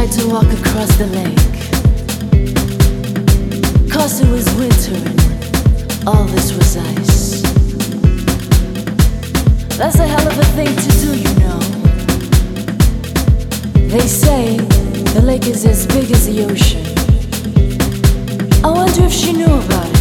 decided to walk across the lake. 'Cause it was winter and all this was ice. That's a hell of a thing to do, you know. They say the lake is as big as the ocean. I wonder if she knew about it.